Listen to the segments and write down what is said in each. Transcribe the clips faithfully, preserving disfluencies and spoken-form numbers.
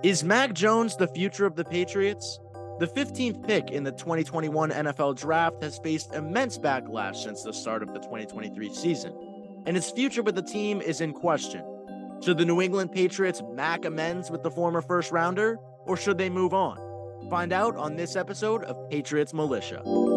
Is Mac Jones the future of the Patriots? The fifteenth pick in the twenty twenty-one N F L Draft has faced immense backlash since the start of the twenty twenty-three season, and his future with the team is in question. Should the New England Patriots Mac amends with the former first-rounder, or should they move on? Find out on this episode of Patriots Militia.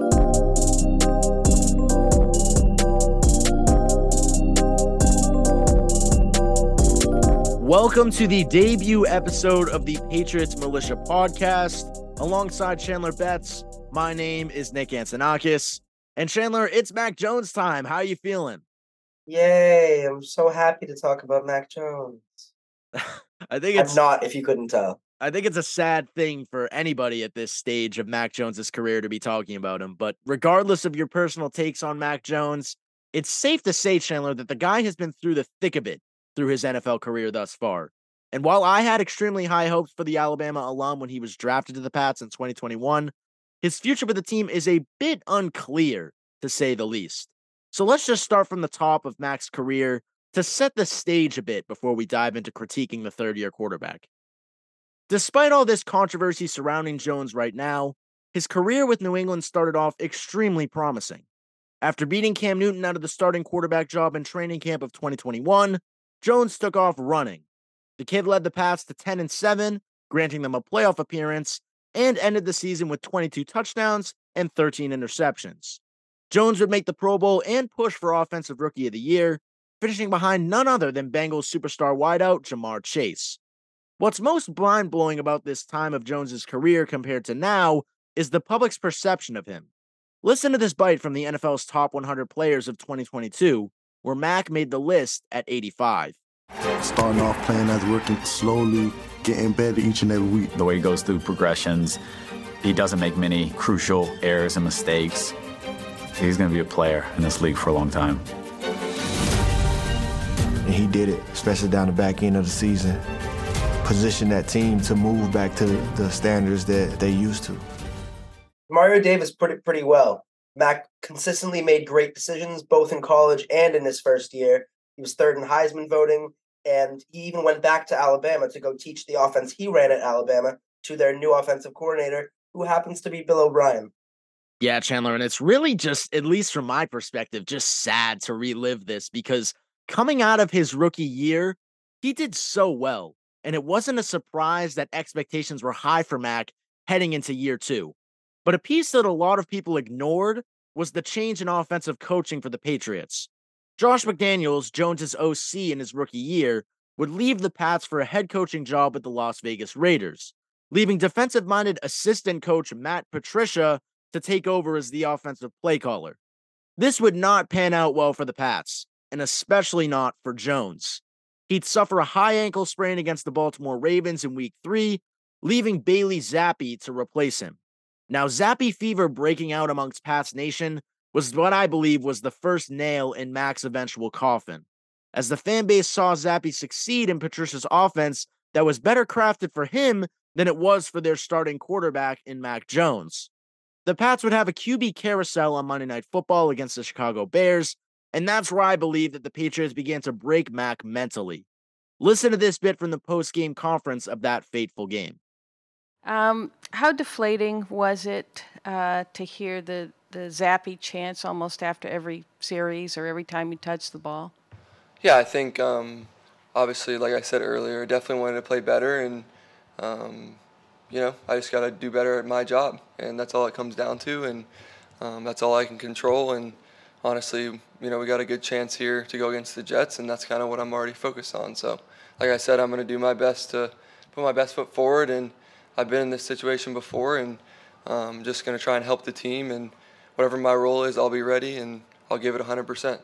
Welcome to the debut episode of the Patriots Militia podcast. Alongside Chandler Betts, my name is Nick Antonakis. And Chandler, it's Mac Jones time. How are you feeling? Yay, I'm so happy to talk about Mac Jones. I think it's I'm not, if you couldn't tell. I think it's a sad thing for anybody at this stage of Mac Jones's career to be talking about him. But regardless of your personal takes on Mac Jones, it's safe to say, Chandler, that the guy has been through the thick of it through his N F L career thus far. And while I had extremely high hopes for the Alabama alum when he was drafted to the Pats in twenty twenty-one, his future with the team is a bit unclear, to say the least. So let's just start from the top of Mac's career to set the stage a bit before we dive into critiquing the third-year quarterback. Despite all this controversy surrounding Jones right now, his career with New England started off extremely promising. After beating Cam Newton out of the starting quarterback job in training camp of twenty twenty-one, Jones took off running. The kid led the Pats to ten and seven, granting them a playoff appearance, and ended the season with twenty-two touchdowns and thirteen interceptions. Jones would make the Pro Bowl and push for Offensive Rookie of the Year, finishing behind none other than Bengals superstar wideout Ja'Marr Chase. What's most mind-blowing about this time of Jones's career compared to now is the public's perception of him. Listen to this bite from the N F L's top one hundred players of twenty twenty-two, where Mac made the list at eighty-five. Starting off playing as rookie, slowly getting better each and every week. The way he goes through progressions, he doesn't make many crucial errors and mistakes. He's going to be a player in this league for a long time. And he did it, especially down the back end of the season. Position that team to move back to the standards that they used to. Mario Davis put it pretty well. Mac consistently made great decisions, both in college and in his first year. He was third in Heisman voting, and he even went back to Alabama to go teach the offense he ran at Alabama to their new offensive coordinator, who happens to be Bill O'Brien. Yeah, Chandler, and it's really just, at least from my perspective, just sad to relive this because coming out of his rookie year, he did so well, and it wasn't a surprise that expectations were high for Mac heading into year two. But a piece that a lot of people ignored was the change in offensive coaching for the Patriots. Josh McDaniels, Jones's O C in his rookie year, would leave the Pats for a head coaching job with the Las Vegas Raiders, leaving defensive-minded assistant coach Matt Patricia to take over as the offensive play caller. This would not pan out well for the Pats, and especially not for Jones. He'd suffer a high ankle sprain against the Baltimore Ravens in week three, leaving Bailey Zappi to replace him. Now, Zappi fever breaking out amongst Pats Nation was what I believe was the first nail in Mac's eventual coffin, as the fan base saw Zappi succeed in Patricia's offense that was better crafted for him than it was for their starting quarterback in Mac Jones. The Pats would have a Q B carousel on Monday Night Football against the Chicago Bears, and that's where I believe that the Patriots began to break Mac mentally. Listen to this bit from the post-game conference of that fateful game. Um, how deflating was it uh, to hear the, the Zappi chants almost after every series or every time you touched the ball? Yeah, I think um, obviously, like I said earlier, I definitely wanted to play better, and um, you know, I just got to do better at my job, and that's all it comes down to, and um, that's all I can control. And honestly, you know, we got a good chance here to go against the Jets, and that's kind of what I'm already focused on. So, like I said, I'm going to do my best to put my best foot forward, and I've been in this situation before, and I'm um, just going to try and help the team, and whatever my role is, I'll be ready, and I'll give it one hundred percent.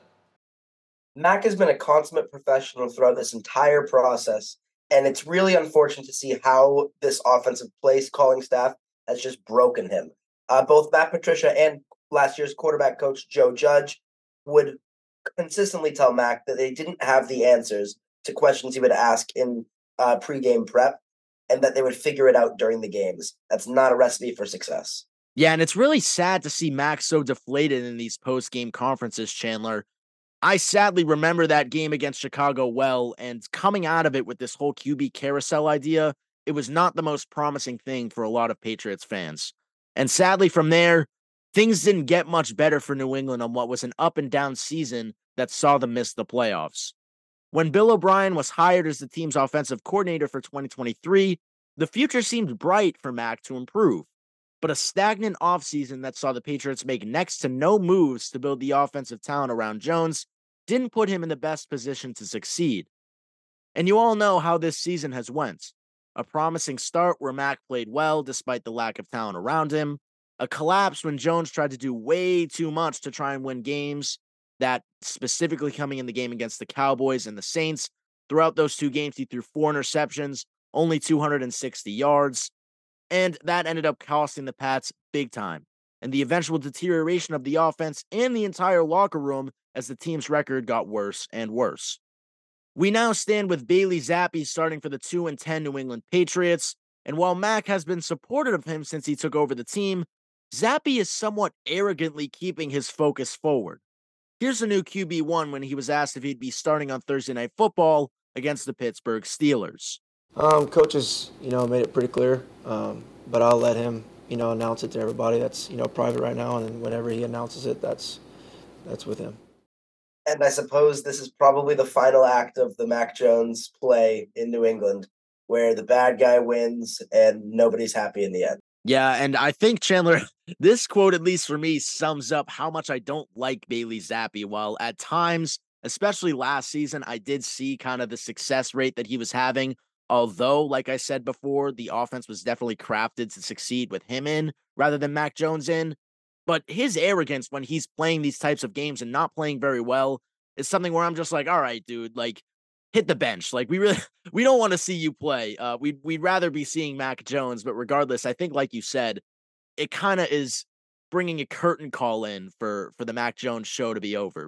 Mac has been a consummate professional throughout this entire process, and it's really unfortunate to see how this offensive play calling staff has just broken him. Uh, both Matt Patricia and last year's quarterback coach Joe Judge would consistently tell Mac that they didn't have the answers to questions he would ask in uh, pregame prep, and that they would figure it out during the games. That's not a recipe for success. Yeah, and it's really sad to see Mac so deflated in these post-game conferences, Chandler. I sadly remember that game against Chicago well, and coming out of it with this whole Q B carousel idea, it was not the most promising thing for a lot of Patriots fans. And sadly, from there, things didn't get much better for New England on what was an up and down season that saw them miss the playoffs. When Bill O'Brien was hired as the team's offensive coordinator for twenty twenty-three, the future seemed bright for Mac to improve. But a stagnant offseason that saw the Patriots make next to no moves to build the offensive talent around Jones didn't put him in the best position to succeed. And you all know how this season has went. A promising start where Mac played well despite the lack of talent around him. A collapse when Jones tried to do way too much to try and win games, that specifically coming in the game against the Cowboys and the Saints. Throughout those two games, he threw four interceptions, only two hundred sixty yards. And that ended up costing the Pats big time, and the eventual deterioration of the offense and the entire locker room as the team's record got worse and worse. We now stand with Bailey Zappi starting for the two and ten New England Patriots, and while Mac has been supportive of him since he took over the team, Zappi is somewhat arrogantly keeping his focus forward. Here's a new Q B one when he was asked if he'd be starting on Thursday Night Football against the Pittsburgh Steelers. Um, coaches, you know, made it pretty clear, um, but I'll let him, you know, announce it to everybody. That's, you know, private right now, and whenever he announces it, that's that's with him. And I suppose this is probably the final act of the Mac Jones play in New England, where the bad guy wins and nobody's happy in the end. Yeah, and I think, Chandler, this quote, at least for me, sums up how much I don't like Bailey Zappi. While at times, especially last season, I did see kind of the success rate that he was having. Although, like I said before, the offense was definitely crafted to succeed with him in rather than Mac Jones in. But his arrogance when he's playing these types of games and not playing very well is something where I'm just like, all right, dude, like, hit the bench. Like, we really, we don't want to see you play. Uh, we'd, we'd rather be seeing Mac Jones. But regardless, I think, like you said, it kind of is bringing a curtain call in for, for the Mac Jones show to be over.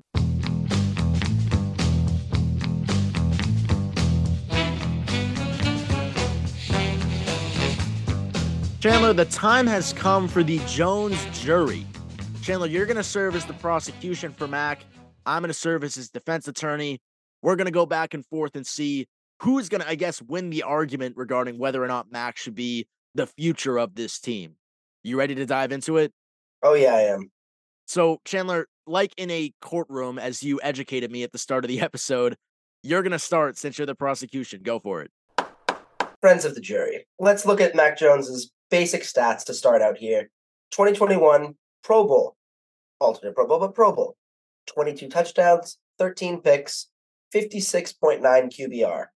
Chandler, the time has come for the Jones jury. Chandler, you're going to serve as the prosecution for Mac. I'm going to serve as his defense attorney. We're going to go back and forth and see who's going to, I guess, win the argument regarding whether or not Mac should be the future of this team. You ready to dive into it? Oh, yeah, I am. So, Chandler, like in a courtroom, as you educated me at the start of the episode, you're going to start since you're the prosecution. Go for it. Friends of the jury, let's look at Mac Jones's basic stats to start out here. twenty twenty-one Pro Bowl, alternate Pro Bowl, but Pro Bowl. twenty-two touchdowns, thirteen picks, fifty-six point nine Q B R.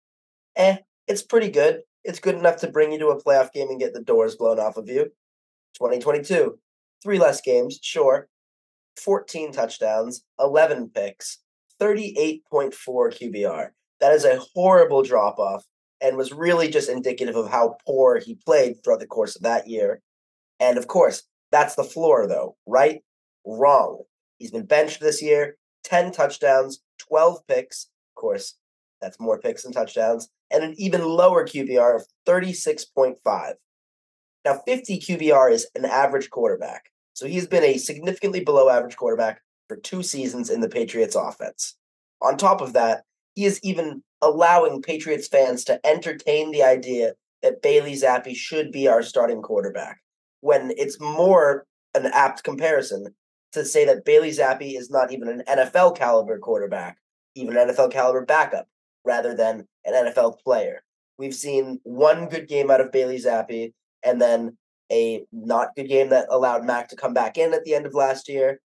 Eh, it's pretty good. It's good enough to bring you to a playoff game and get the doors blown off of you. twenty twenty-two, three less games, sure. fourteen touchdowns, eleven picks, thirty-eight point four Q B R. That is a horrible drop-off, and was really just indicative of how poor he played throughout the course of that year. And of course, that's the floor, though, right? Wrong. He's been benched this year, ten touchdowns, twelve picks. Of course, that's more picks than touchdowns, and an even lower Q B R of thirty-six point five. Now, fifty Q B R is an average quarterback, so he's been a significantly below average quarterback for two seasons in the Patriots offense. On top of that, he is even allowing Patriots fans to entertain the idea that Bailey Zappi should be our starting quarterback, when it's more an apt comparison to say that Bailey Zappi is not even an N F L caliber quarterback, even an N F L caliber backup, rather than an N F L player. We've seen one good game out of Bailey Zappi, and then a not good game that allowed Mac to come back in at the end of last year.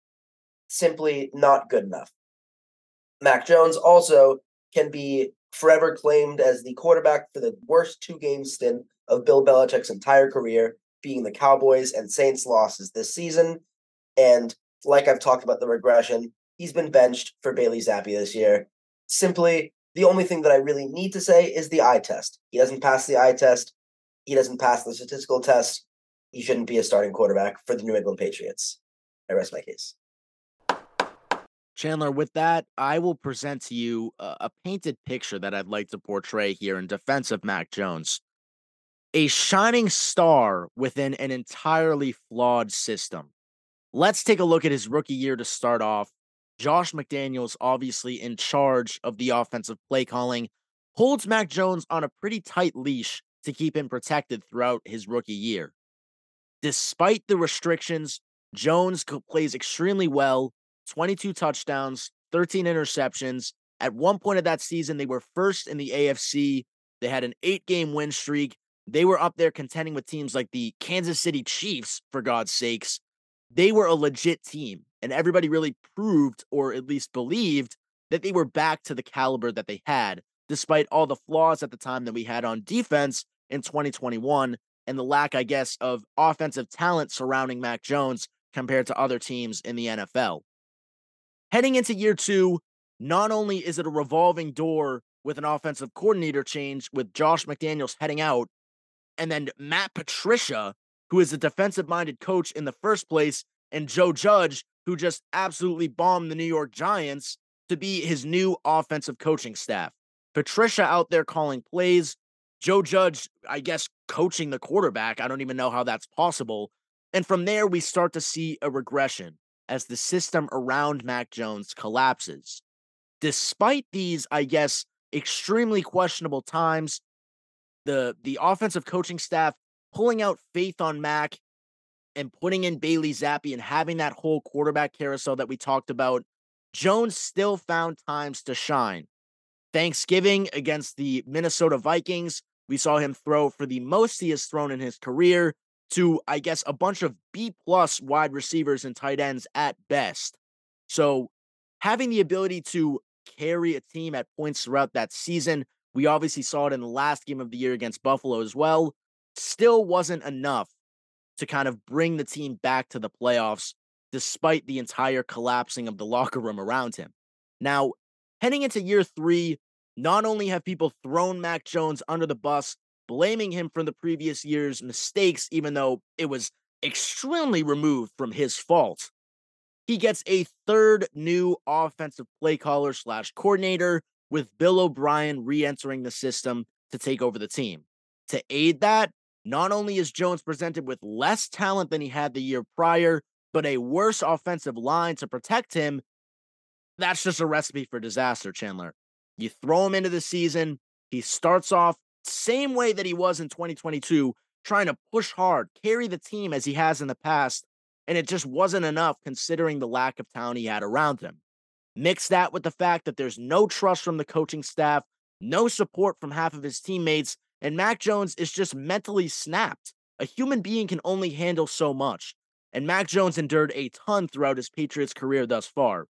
Simply not good enough. Mac Jones also can be forever claimed as the quarterback for the worst two-game stint of Bill Belichick's entire career, being the Cowboys and Saints losses this season. And like I've talked about the regression, he's been benched for Bailey Zappi this year. Simply, the only thing that I really need to say is the eye test. He doesn't pass the eye test. He doesn't pass the statistical test. He shouldn't be a starting quarterback for the New England Patriots. I rest my case. Chandler, with that, I will present to you a, a painted picture that I'd like to portray here in defense of Mac Jones. A shining star within an entirely flawed system. Let's take a look at his rookie year to start off. Josh McDaniels, obviously in charge of the offensive play calling, holds Mac Jones on a pretty tight leash to keep him protected throughout his rookie year. Despite the restrictions, Jones plays extremely well, twenty-two touchdowns, thirteen interceptions. At one point of that season, they were first in the A F C. They had an eight-game win streak. They were up there contending with teams like the Kansas City Chiefs, for God's sakes. They were a legit team, and everybody really proved, or at least believed, that they were back to the caliber that they had, despite all the flaws at the time that we had on defense in twenty twenty-one and the lack, I guess, of offensive talent surrounding Mac Jones compared to other teams in the N F L. Heading into year two, not only is it a revolving door with an offensive coordinator change with Josh McDaniels heading out, and then Matt Patricia, who is a defensive-minded coach in the first place, and Joe Judge, who just absolutely bombed the New York Giants, to be his new offensive coaching staff. Patricia out there calling plays, Joe Judge, I guess, coaching the quarterback. I don't even know how that's possible. And from there, we start to see a regression as the system around Mac Jones collapses. Despite these, I guess, extremely questionable times, the, the offensive coaching staff pulling out faith on Mac and putting in Bailey Zappi and having that whole quarterback carousel that we talked about, Jones still found times to shine. Thanksgiving against the Minnesota Vikings, we saw him throw for the most he has thrown in his career to, I guess, a bunch of B-plus wide receivers and tight ends at best. So having the ability to carry a team at points throughout that season, we obviously saw it in the last game of the year against Buffalo as well, still wasn't enough to kind of bring the team back to the playoffs, despite the entire collapsing of the locker room around him. Now, heading into year three, not only have people thrown Mac Jones under the bus, blaming him for the previous year's mistakes, even though it was extremely removed from his fault, he gets a third new offensive play caller slash coordinator with Bill O'Brien re-entering the system to take over the team. To aid that, not only is Jones presented with less talent than he had the year prior, but a worse offensive line to protect him. That's just a recipe for disaster, Chandler. You throw him into the season, he starts off same way that he was in twenty twenty-two, trying to push hard, carry the team as he has in the past, and it just wasn't enough considering the lack of talent he had around him. Mix that with the fact that there's no trust from the coaching staff, no support from half of his teammates, and Mac Jones is just mentally snapped. A human being can only handle so much, and Mac Jones endured a ton throughout his Patriots career thus far.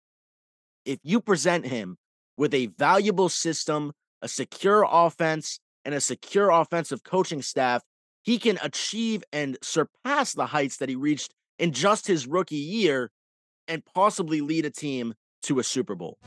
If you present him with a valuable system, a secure offense, and a secure offensive coaching staff, he can achieve and surpass the heights that he reached in just his rookie year and possibly lead a team to a Super Bowl.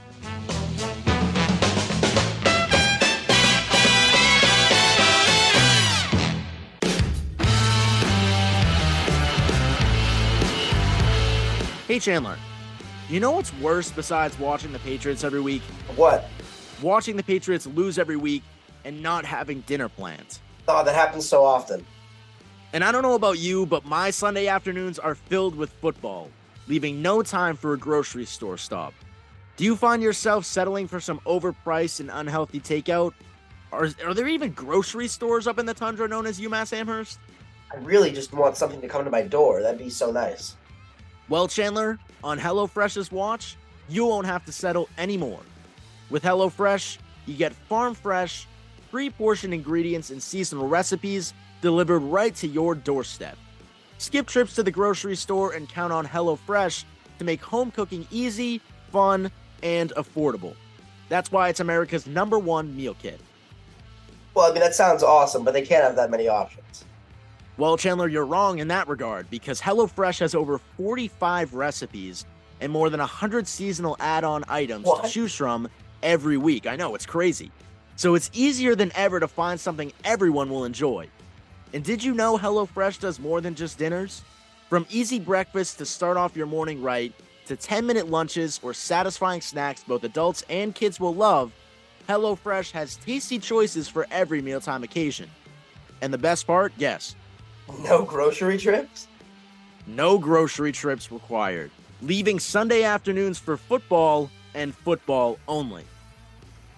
Hey, Chandler, you know what's worse besides watching the Patriots every week? What? Watching the Patriots lose every week and not having dinner plans. Oh, that happens so often. And I don't know about you, but my Sunday afternoons are filled with football, leaving no time for a grocery store stop. Do you find yourself settling for some overpriced and unhealthy takeout? Are, are there even grocery stores up in the tundra known as UMass Amherst? I really just want something to come to my door. That'd be so nice. Well, Chandler, on HelloFresh's watch, you won't have to settle anymore. With HelloFresh, you get farm-fresh, pre-portioned ingredients and seasonal recipes delivered right to your doorstep. Skip trips to the grocery store and count on HelloFresh to make home cooking easy, fun, and affordable. That's why it's America's number one meal kit. Well, I mean, that sounds awesome, but they can't have that many options. Well, Chandler, you're wrong in that regard, because HelloFresh has over forty-five recipes and more than one hundred seasonal add-on items What? to choose from every week. I know, it's crazy. So it's easier than ever to find something everyone will enjoy. And did you know HelloFresh does more than just dinners? From easy breakfast to start off your morning right, to ten-minute lunches or satisfying snacks both adults and kids will love, HelloFresh has tasty choices for every mealtime occasion. And the best part, yes, No grocery trips? no grocery trips required, leaving Sunday afternoons for football and football only.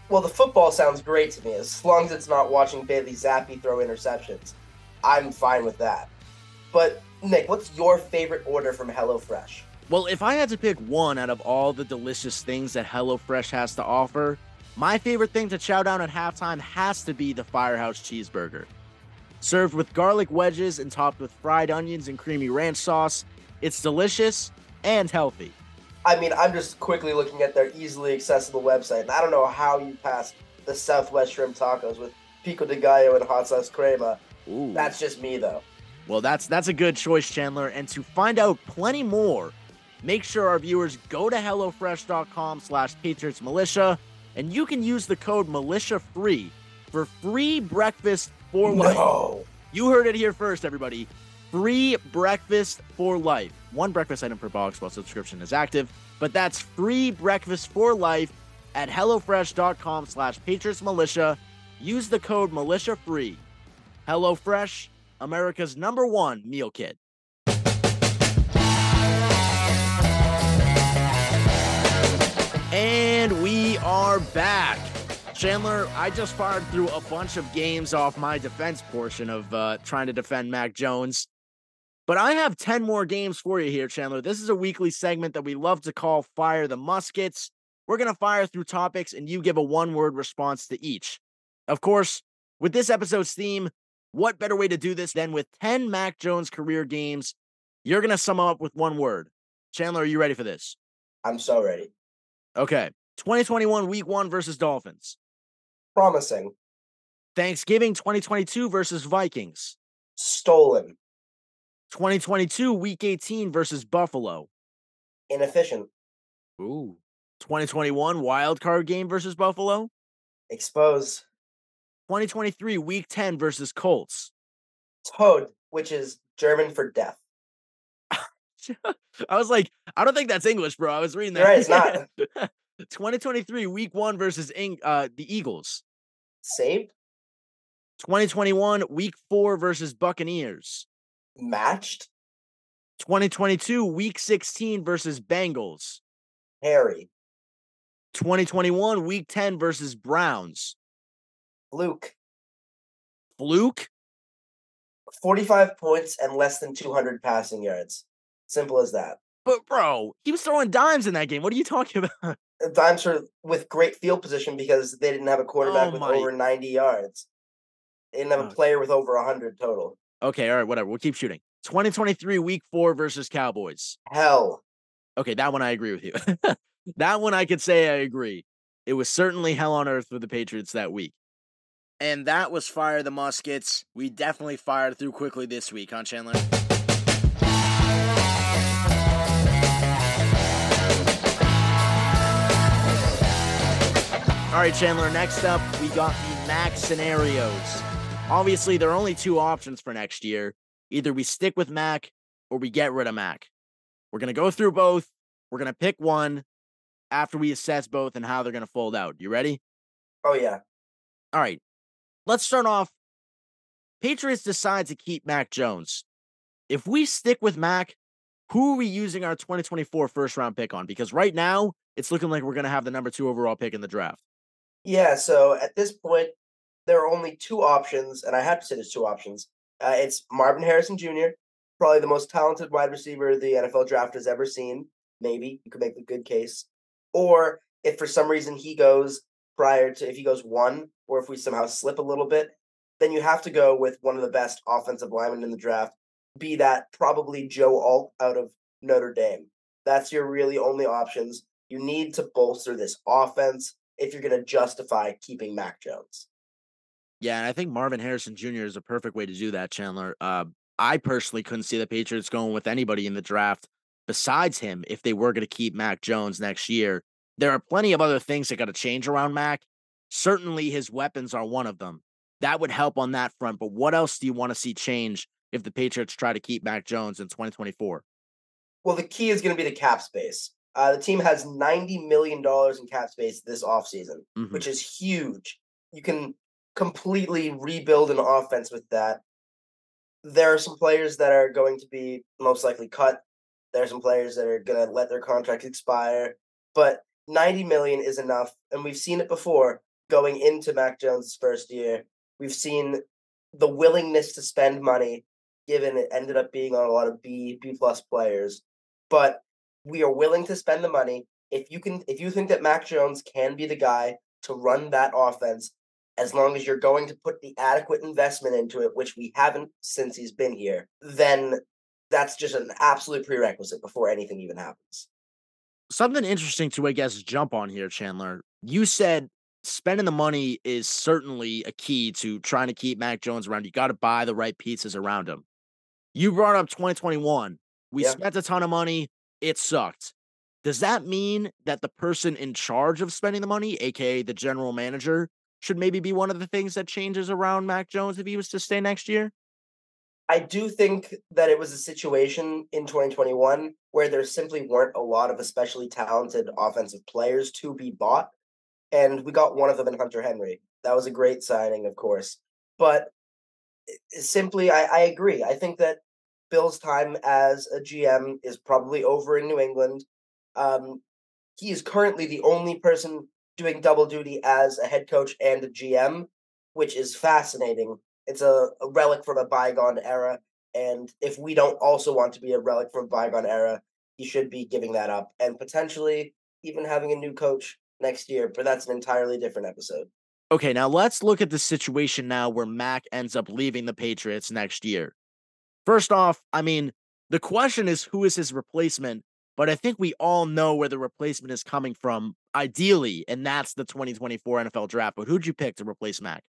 Well, the football sounds great to me. As long as it's not watching Bailey Zappi throw interceptions, I'm fine with that. But, Nick, what's your favorite order from HelloFresh? Well, if I had to pick one out of all the delicious things that HelloFresh has to offer, my favorite thing to chow down at halftime has to be the Firehouse Cheeseburger. Served with garlic wedges and topped with fried onions and creamy ranch sauce, it's delicious and healthy. I mean, I'm just quickly looking at their easily accessible website, and I don't know how you passed the Southwest Shrimp Tacos with pico de gallo and hot sauce crema. Ooh. That's just me, though. Well, that's that's a good choice, Chandler. And to find out plenty more, make sure our viewers go to HelloFresh.com slash Patriots Militia, and you can use the code MilitiaFree for free breakfast for life. No. You heard it here first, everybody. Free breakfast for life. One breakfast item per box while subscription is active, but that's free breakfast for life at HelloFresh.com slash Patriots Militia. Use the code MilitiaFree. HelloFresh, America's number one meal kit. And we are back. Chandler, I just fired through a bunch of games off my defense portion of uh, trying to defend Mac Jones. But I have ten more games for you here, Chandler. This is a weekly segment that we love to call Fire the Muskets. We're going to fire through topics, and you give a one-word response to each. Of course, with this episode's theme, what better way to do this than with ten Mac Jones career games? You're going to sum up with one word. Chandler, are you ready for this? I'm so ready. Okay. twenty twenty-one Week one versus Dolphins. Promising. Thanksgiving twenty twenty-two versus Vikings. Stolen. twenty twenty-two Week eighteen versus Buffalo. Inefficient. Ooh. twenty twenty-one Wild Card game versus Buffalo. Expose. twenty twenty-three Week ten versus Colts. Toad, which is German for death. I was like, I don't think that's English, bro. I was reading that. You're right, it's not. twenty twenty-three Week one versus Eng- uh, the Eagles. Saved. twenty twenty-one Week four versus Buccaneers. Matched. twenty twenty-two Week sixteen versus Bengals. Harry. twenty twenty-one Week ten versus Browns. Luke. Fluke. forty-five points and less than two hundred passing yards. Simple as that. But, bro, he was throwing dimes in that game. What are you talking about? Dimes are with great field position because they didn't have a quarterback Oh with my- over ninety yards. They didn't have a Oh. player with over one hundred total. Okay, all right, whatever. We'll keep shooting. twenty twenty-three Week four versus Cowboys. Hell. Okay, that one I agree with you. That one I could say I agree. It was certainly hell on earth for the Patriots that week. And that was Fire the Muskets. We definitely fired through quickly this week, huh, Chandler? All right, Chandler, next up, we got the Mac scenarios. Obviously, there are only two options for next year. Either we stick with Mac or we get rid of Mac. We're going to go through both. We're going to pick one after we assess both and how they're going to fold out. You ready? Oh, yeah. All right. Let's start off. Patriots decide to keep Mac Jones. If we stick with Mac, who are we using our twenty twenty-four first round pick on? Because right now, it's looking like we're going to have the number two overall pick in the draft. Yeah, so at this point, there are only two options, and I have to say there's two options. Uh, it's Marvin Harrison Junior, probably the most talented wide receiver the N F L draft has ever seen. Maybe you could make a good case. Or if for some reason he goes prior to, if he goes one, or if we somehow slip a little bit, then you have to go with one of the best offensive linemen in the draft, be that probably Joe Alt out of Notre Dame. That's your really only options. You need to bolster this offense if you're going to justify keeping Mac Jones. Yeah, and I think Marvin Harrison Junior is a perfect way to do that, Chandler. Uh, I personally couldn't see the Patriots going with anybody in the draft besides him if they were going to keep Mac Jones next year. There are plenty of other things that got to change around Mac. Certainly his weapons are one of them. That would help on that front, but what else do you want to see change if the Patriots try to keep Mac Jones in twenty twenty-four? Well, the key is going to be the cap space. Uh, the team has ninety million dollars in cap space this offseason, Mhm. which is huge. You can completely rebuild an offense with that. There are some players that are going to be most likely cut. There are some players that are going to let their contract expire. But ninety million dollars is enough, and we've seen it before. going into Mac Jones' first year. We've seen the willingness to spend money, given it ended up being on a lot of B, B plus players. But we are willing to spend the money. If you can, if you think that Mac Jones can be the guy to run that offense, as long as you're going to put the adequate investment into it, which we haven't since he's been here, then that's just an absolute prerequisite before anything even happens. Something interesting to, I guess, jump on here, Chandler. You said spending the money is certainly a key to trying to keep Mac Jones around. You got to buy the right pieces around him. You brought up twenty twenty-one. We Yeah. spent a ton of money. It sucked. Does that mean that the person in charge of spending the money, aka the general manager, should maybe be one of the things that changes around Mac Jones if he was to stay next year? I do think that it was a situation in twenty twenty-one where there simply weren't a lot of especially talented offensive players to be bought. And we got one of them in Hunter Henry. That was a great signing, of course. But simply, I, I agree. I think that Bill's time as a G M is probably over in New England. Um, he is currently the only person doing double duty as a head coach and a G M, which is fascinating. It's a, a relic from a bygone era. And if we don't also want to be a relic from a bygone era, he should be giving that up and potentially even having a new coach next year. But that's an entirely different episode. Okay, now let's look at the situation now where Mac ends up leaving the Patriots next year. First off, I mean, the question is who is his replacement, but I think we all know where the replacement is coming from, ideally, and that's the twenty twenty-four N F L draft. But who'd you pick to replace Mac?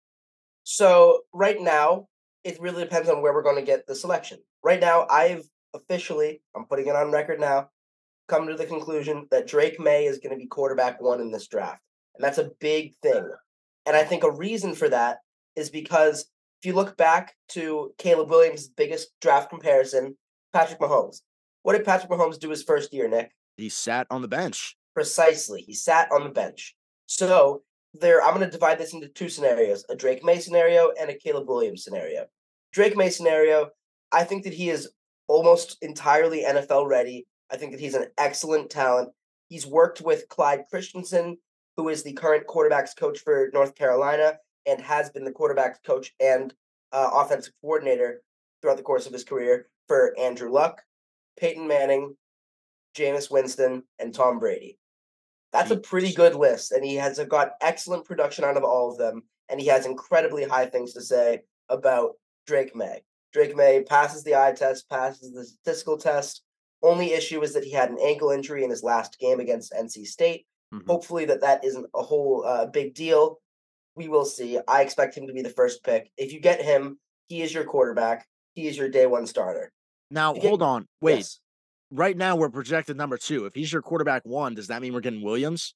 So right now, it really depends on where we're going to get the selection. Right now, I've officially, I'm putting it on record now, come to the conclusion that Drake May is going to be quarterback one in this draft. And that's a big thing. And I think a reason for that is because if you look back to Caleb Williams' biggest draft comparison, Patrick Mahomes. What did Patrick Mahomes do his first year, Nick? He sat on the bench. Precisely. He sat on the bench. So there, I'm going to divide this into two scenarios, a Drake May scenario and a Caleb Williams scenario. Drake May scenario, I think that he is almost entirely N F L ready. I think that he's an excellent talent. He's worked with Clyde Christensen, who is the current quarterback's coach for North Carolina and has been the quarterback's coach and uh, offensive coordinator throughout the course of his career for Andrew Luck, Peyton Manning, Jameis Winston, and Tom Brady. That's a pretty good list, and he has got excellent production out of all of them, and he has incredibly high things to say about Drake May. Drake May passes the eye test, passes the statistical test. Only issue is that he had an ankle injury in his last game against N C State. Mm-hmm. Hopefully that that isn't a whole uh, big deal. We will see. I expect him to be the first pick. If you get him, he is your quarterback. He is your day one starter. Now, get, hold on. Wait. Yes. Right now, we're projected number two. If he's your quarterback one, does that mean we're getting Williams?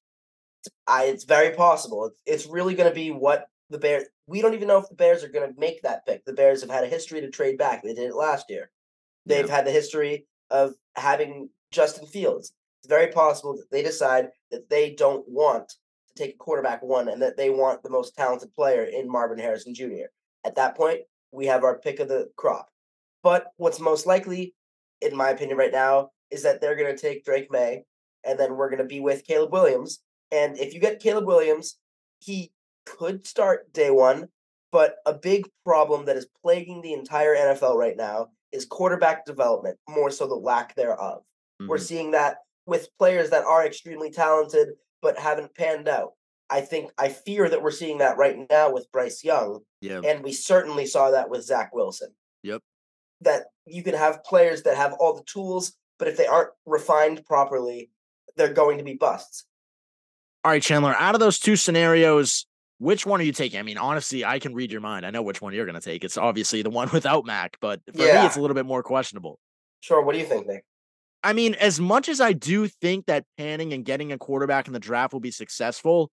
I, it's very possible. It's, it's really going to be what the Bears... We don't even know if the Bears are going to make that pick. The Bears have had a history to trade back. They did it last year. They've yeah. had the history of having Justin Fields. It's very possible that they decide that they don't want to take a quarterback one and that they want the most talented player in Marvin Harrison Junior At that point, we have our pick of the crop. But what's most likely, in my opinion right now, is that they're going to take Drake May, and then we're going to be with Caleb Williams. And if you get Caleb Williams, he could start day one, but a big problem that is plaguing the entire N F L right now is quarterback development, more so the lack thereof. Mm-hmm. We're seeing that with players that are extremely talented but haven't panned out. I think, I fear that we're seeing that right now with Bryce Young, yep. and we certainly saw that with Zach Wilson. Yep. That you can have players that have all the tools, but if they aren't refined properly, they're going to be busts. All right, Chandler, out of those two scenarios, which one are you taking? I mean, honestly, I can read your mind. I know which one you're going to take. It's obviously the one without Mac, but for yeah. me, it's a little bit more questionable. Sure. What do you think, Nick? I mean, as much as I do think that panning and getting a quarterback in the draft will be successful,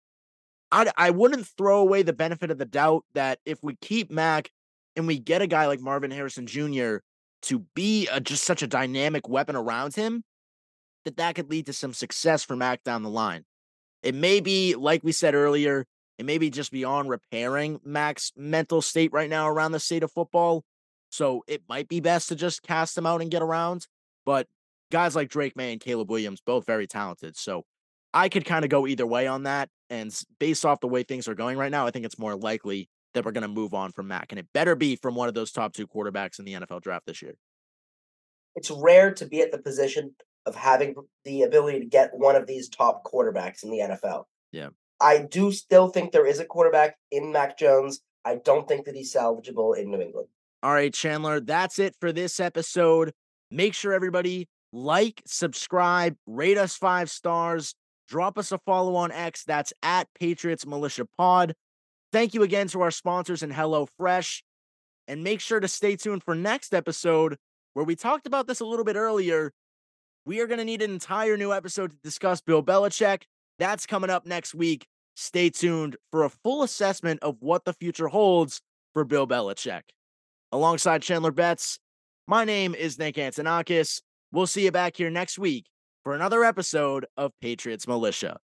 I, I wouldn't throw away the benefit of the doubt that if we keep Mac and we get a guy like Marvin Harrison Junior to be a, just such a dynamic weapon around him, that that could lead to some success for Mac down the line. It may be, like we said earlier, it may be just beyond repairing Mac's mental state right now around the state of football. So it might be best to just cast him out and get around. But guys like Drake May and Caleb Williams, both very talented. So I could kind of go either way on that. And based off the way things are going right now, I think it's more likely that we're going to move on from Mac. And it better be from one of those top two quarterbacks in the N F L draft this year. It's rare to be at the position of having the ability to get one of these top quarterbacks in the N F L. Yeah. I do still think there is a quarterback in Mac Jones. I don't think that he's salvageable in New England. All right, Chandler, that's it for this episode. Make sure everybody like, subscribe, rate us five stars, drop us a follow on X. That's at Patriots Militia Pod. Thank you again to our sponsors and HelloFresh. And make sure to stay tuned for next episode where we talked about this a little bit earlier. We are going to need an entire new episode to discuss Bill Belichick. That's coming up next week. Stay tuned for a full assessment of what the future holds for Bill Belichick. Alongside Chandler Betts, my name is Nick Antonakis. We'll see you back here next week for another episode of Patriots Militia.